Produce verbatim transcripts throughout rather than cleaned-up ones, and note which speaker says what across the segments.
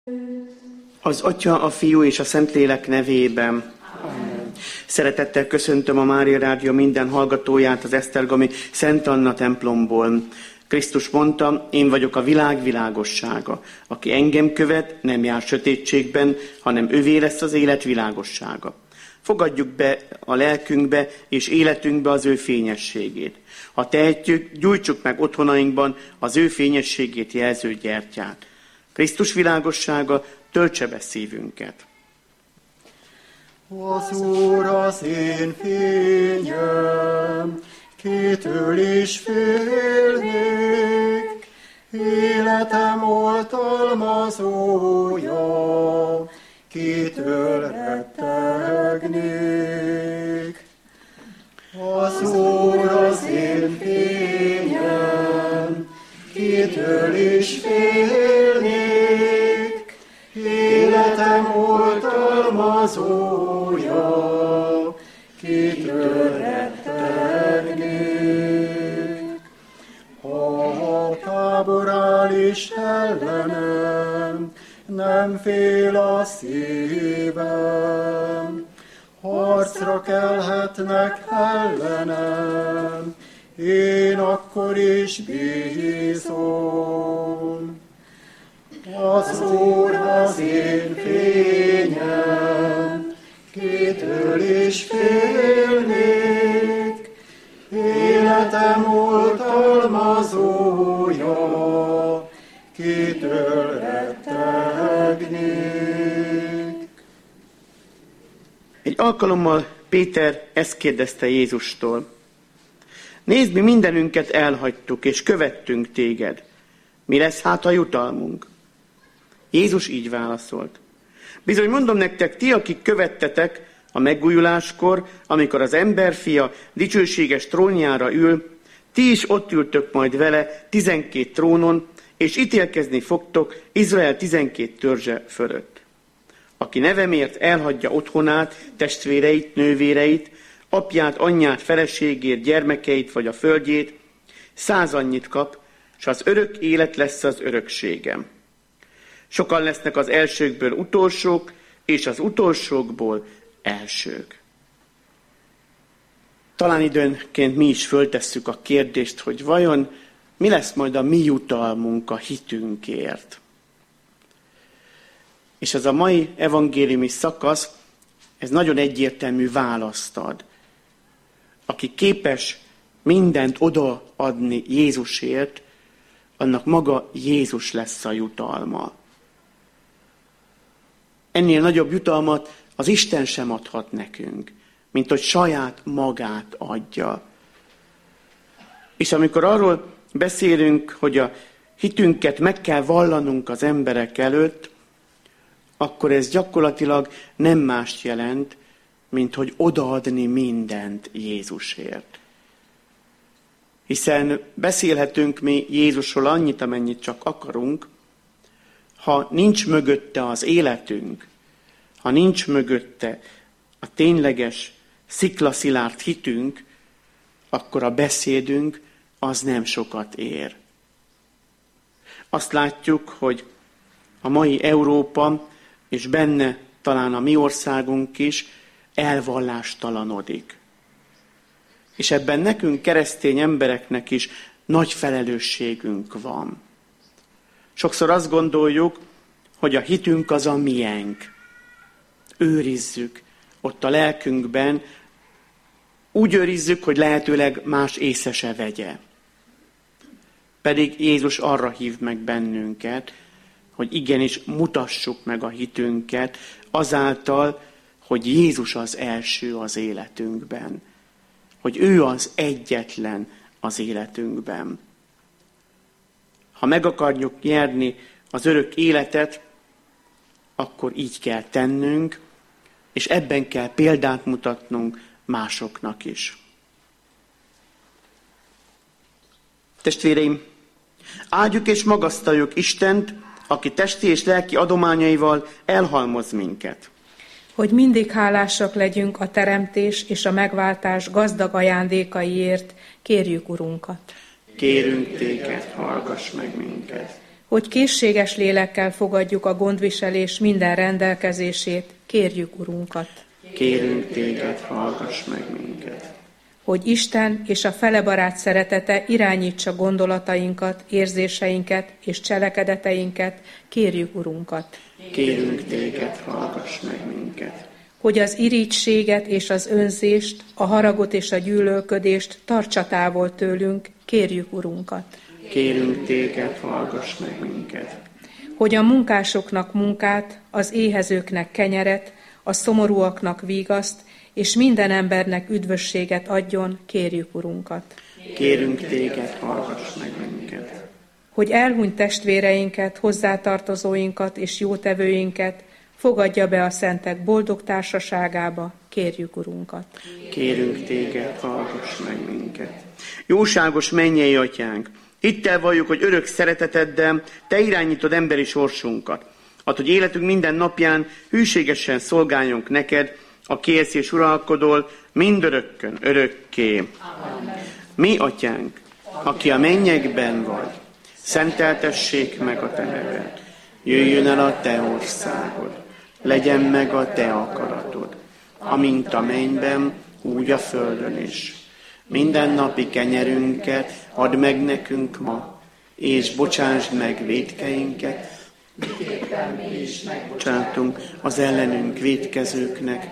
Speaker 1: Az Atya, a Fiú és a Szentlélek nevében. Amen. Szeretettel köszöntöm a Mária Rádió minden hallgatóját az esztergomi Szent Anna templomból. Krisztus mondta, én vagyok a világ világossága. Aki engem követ, nem jár sötétségben, hanem övé lesz az élet világossága. Fogadjuk be a lelkünkbe és életünkbe az ő fényességét. Ha tehetjük, gyújtsuk meg otthonainkban az ő fényességét jelző gyertyát. Krisztus világossága töltse be szívünket.
Speaker 2: Az Úr az én fényem, kitől is félnék, életem oltalmazója, kitől rettegnék. Az Úr az én fényem, kitől is félnék, életem oltalmazója, kitől rettegnék. Ha a tábor áll is ellenem, nem fél a szívem, harcra kelhetnek ellenem, én akkor is bízom. Az Úr az én fényem, kitől is félnék, életem oltalmazója, kitől rettegnék.
Speaker 1: Egy alkalommal Péter ezt kérdezte Jézustól. Nézd, mi mindenünket elhagytuk, és követtünk téged. Mi lesz hát a jutalmunk? Jézus így válaszolt. Bizony mondom nektek, ti, akik követtetek a megújuláskor, amikor az emberfia dicsőséges trónjára ül, ti is ott ültök majd vele tizenkét trónon, és ítélkezni fogtok Izrael tizenkét törzse fölött. Aki nevemért elhagyja otthonát, testvéreit, nővéreit, apját, anyját, feleségét, gyermekeit vagy a földjét, száz annyit kap, s az örök élet lesz az örökségem. Sokan lesznek az elsőkből utolsók, és az utolsókból elsők. Talán időnként mi is föltesszük a kérdést, hogy vajon mi lesz majd a mi jutalmunk a hitünkért. És ez a mai evangéliumi szakasz, ez nagyon egyértelmű választ ad. Aki képes mindent odaadni Jézusért, annak maga Jézus lesz a jutalma. Ennél nagyobb jutalmat az Isten sem adhat nekünk, mint hogy saját magát adja. És amikor arról beszélünk, hogy a hitünket meg kell vallanunk az emberek előtt, akkor ez gyakorlatilag nem mást jelent, mint hogy odaadni mindent Jézusért. Hiszen beszélhetünk mi Jézusról annyit, amennyit csak akarunk, ha nincs mögötte az életünk, ha nincs mögötte a tényleges, sziklaszilárd hitünk, akkor a beszédünk az nem sokat ér. Azt látjuk, hogy a mai Európa, és benne talán a mi országunk is elvallástalanodik. És ebben nekünk, keresztény embereknek is nagy felelősségünk van. Sokszor azt gondoljuk, hogy a hitünk az a miénk. Őrizzük ott a lelkünkben, úgy őrizzük, hogy lehetőleg más észre se vegye. Pedig Jézus arra hív meg bennünket, hogy igenis mutassuk meg a hitünket azáltal, hogy Jézus az első az életünkben. Hogy ő az egyetlen az életünkben. Ha meg akarjuk nyerni az örök életet, akkor így kell tennünk, és ebben kell példát mutatnunk másoknak is. Testvéreim, áldjuk és magasztaljuk Istent, aki testi és lelki adományaival elhalmoz minket.
Speaker 3: Hogy mindig hálásak legyünk a teremtés és a megváltás gazdag ajándékaiért, kérjük Urunkat.
Speaker 1: Kérünk téged, hallgass meg minket.
Speaker 3: hogy készséges lélekkel fogadjuk a gondviselés minden rendelkezését, kérjük Urunkat.
Speaker 1: Kérünk téged, hallgass meg minket.
Speaker 3: Hogy Isten és a felebarát szeretete irányítsa gondolatainkat, érzéseinket és cselekedeteinket, kérjük Urunkat.
Speaker 1: Kérünk téged, hallgass meg minket.
Speaker 3: Hogy az irigységet és az önzést, a haragot és a gyűlölködést tartsa távol tőlünk, kérjük Urunkat.
Speaker 1: Kérünk téged, hallgass meg minket.
Speaker 3: Hogy a munkásoknak munkát, az éhezőknek kenyeret, a szomorúaknak vígaszt, és minden embernek üdvösséget adjon, kérjük Urunkat.
Speaker 1: Kérünk téged, hallgass meg minket.
Speaker 3: Hogy elhunyt testvéreinket, hozzátartozóinkat és jótevőinket fogadja be a szentek boldog társaságába, kérjük Urunkat.
Speaker 1: Kérünk téged, hallgass meg minket. Jóságos mennyei atyánk, hittel valljuk, hogy örök szereteteddel te irányítod emberi sorsunkat. Add, hogy életünk minden napján hűségesen szolgáljunk neked, aki élsz és uralkodol, mindörökkön, örökké.
Speaker 3: Amen.
Speaker 1: Mi, atyánk, aki a mennyekben vagy, szenteltessék meg a te neved. Jöjjön el a te országod, legyen meg a te akaratod, amint a mennyben, úgy a földön is. Minden napi kenyerünket add meg nekünk ma, és bocsásd meg vétkeinket, miképpen mi is megbocsátunk az ellenünk vétkezőknek,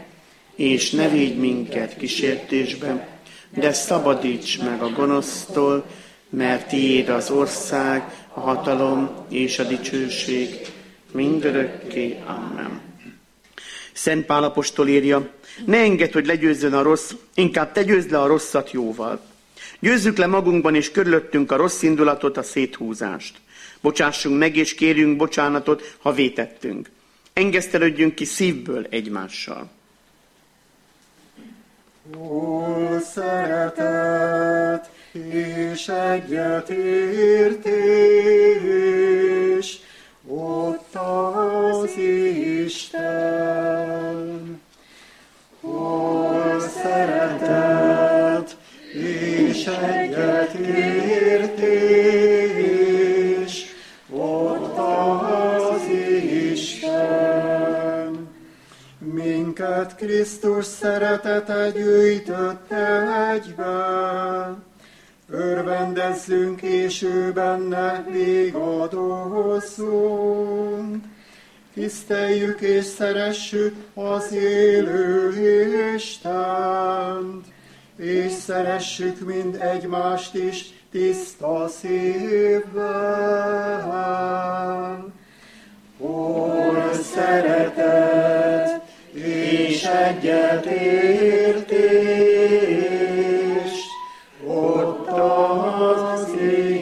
Speaker 1: és ne védj minket kísértésbe, de szabadíts meg a gonosztól, mert tiéd az ország, a hatalom és a dicsőség mindörökké. Amen. Szent Pál apostol írja, ne engedd, hogy legyőzzön a rossz, inkább te győzd le a rosszat jóval. Győzzük le magunkban és körülöttünk a rossz indulatot, a széthúzást. Bocsássunk meg és kérjünk bocsánatot, ha vétettünk. Engesztelődjünk ki szívből egymással.
Speaker 2: Ó, szeretet és egyetértés, ott az Isten. Ó, szeretet és egyetértés, ott az Isten. Minket Krisztus szeretete gyűjtötte egybe, örvendezzünk és ő benne végadozzunk. Tiszteljük és szeressük az élő Istent, és szeressük mind egymást is tiszta szívvel. Hol szeretet és egyetértés, ott az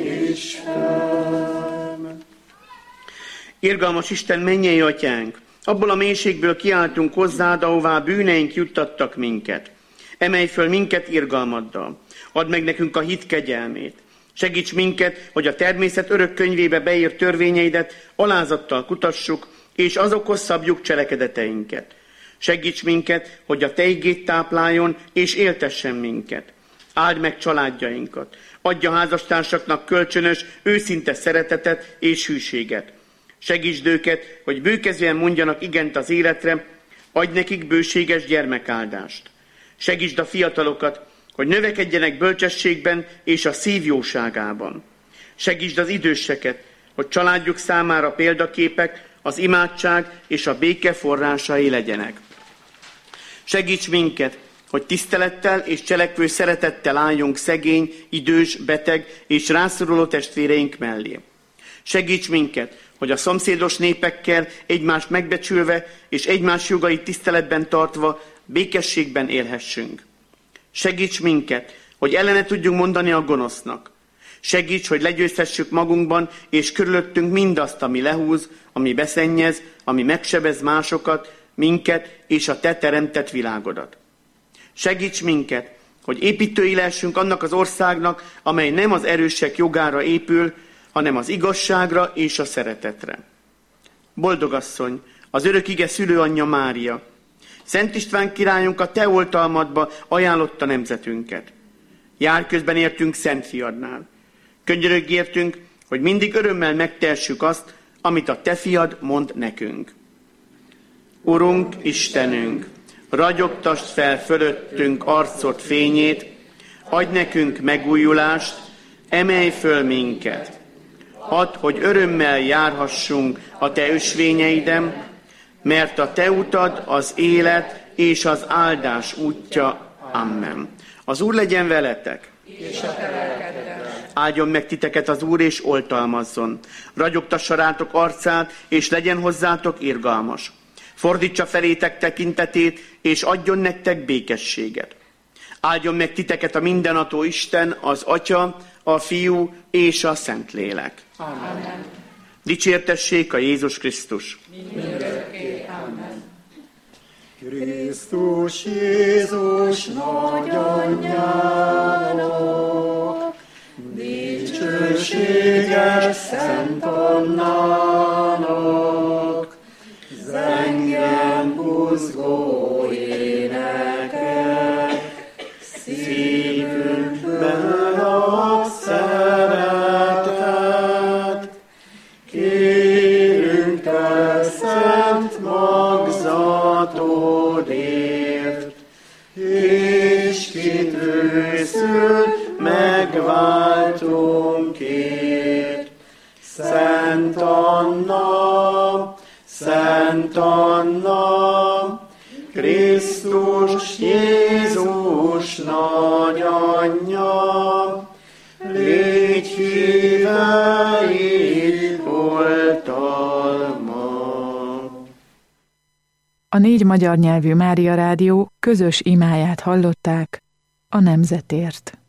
Speaker 2: Isten.
Speaker 1: Irgalmas Isten, mennyei atyánk, abból a mélységből kiáltunk hozzád, ahová bűneink juttattak minket. Emelj föl minket irgalmaddal, add meg nekünk a hit kegyelmét. Segíts minket, hogy a természet örök könyvébe beírt törvényeidet alázattal kutassuk, és azokhoz szabjuk cselekedeteinket. Segíts minket, hogy a te igét tápláljon, és éltessen minket. Áld meg családjainkat. Adj a házastársaknak kölcsönös, őszinte szeretetet és hűséget. Segítsd őket, hogy bőkezően mondjanak igent az életre, adj nekik bőséges gyermekáldást. Segítsd a fiatalokat, hogy növekedjenek bölcsességben és a szív jóságában. Segítsd az időseket, hogy családjuk számára példaképek, az imádság és a béke forrásai legyenek. Segíts minket, hogy tisztelettel és cselekvő szeretettel álljunk szegény, idős, beteg és rászoruló testvéreink mellé. Segíts minket, hogy a szomszédos népekkel egymást megbecsülve és egymás jogait tiszteletben tartva békességben élhessünk. Segíts minket, hogy ellene tudjunk mondani a gonosznak. Segíts, hogy legyőzhessük magunkban és körülöttünk mindazt, ami lehúz, ami beszennyez, ami megsebez másokat, minket és a te teremtett világodat. Segíts minket, hogy építői lehessünk annak az országnak, amely nem az erősek jogára épül, hanem az igazságra és a szeretetre. Boldogasszony, az örök ige szülőanyja Mária, Szent István királyunk a te oltalmadba ajánlotta nemzetünket. Jár közben értünk Szent Fiadnál. Könyörögj értünk, hogy mindig örömmel megtehessük azt, amit a te fiad mond nekünk. Urunk, Istenünk, ragyogtasd fel fölöttünk arcod fényét, adj nekünk megújulást, emelj föl minket. Add, hogy örömmel járhassunk a te ösvényeiden, mert a te utad az élet és az áldás útja. Amen. Az Úr legyen veletek.
Speaker 3: És a te lelkeddel.
Speaker 1: Áldjon meg titeket az Úr, és oltalmazzon. Ragyogtassa rátok arcát, és legyen hozzátok irgalmas. Fordítsa felétek tekintetét, és adjon nektek békességet. Áldjon meg titeket a mindenható Isten, az Atya, a Fiú és a Szentlélek.
Speaker 3: Amen.
Speaker 1: Dicsértessék a Jézus Krisztus.
Speaker 3: Mindörökké. Amen.
Speaker 2: Krisztus Jézus nagyanyjának, dicsőséges Szent Annának, zengjen buzgó énekek, szívünkben a szeretet. Kérünk te szent magzatodért, és kitűzül megváltunkért. Szent Anna, Szent Anna, Krisztus Jézus nagyanyja, légy híveid oltalma.
Speaker 4: A négy magyar nyelvű Mária Rádió közös imáját hallották a nemzetért.